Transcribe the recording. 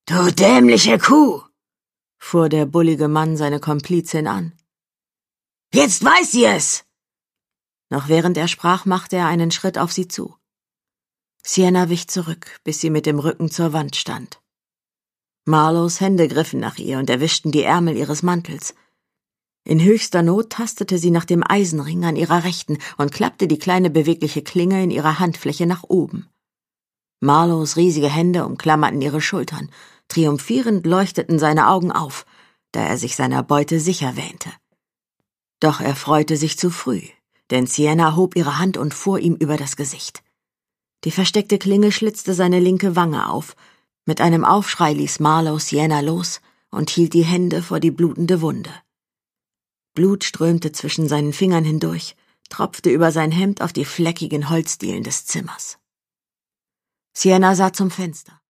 Du dämliche Kuh, fuhr der bullige Mann seine Komplizin an. Jetzt weiß sie es! Noch während er sprach, machte er einen Schritt auf sie zu. Sienna wich zurück, bis sie mit dem Rücken zur Wand stand. Marlows Hände griffen nach ihr und erwischten die Ärmel ihres Mantels. In höchster Not tastete sie nach dem Eisenring an ihrer Rechten und klappte die kleine bewegliche Klinge in ihrer Handfläche nach oben. Marlows riesige Hände umklammerten ihre Schultern. Triumphierend leuchteten seine Augen auf, da er sich seiner Beute sicher wähnte. Doch er freute sich zu früh, denn Sienna hob ihre Hand und fuhr ihm über das Gesicht. Die versteckte Klinge schlitzte seine linke Wange auf. Mit einem Aufschrei ließ Marlow Sienna los und hielt die Hände vor die blutende Wunde. Blut strömte zwischen seinen Fingern hindurch, tropfte über sein Hemd auf die fleckigen Holzdielen des Zimmers. Sienna sah zum Fenster.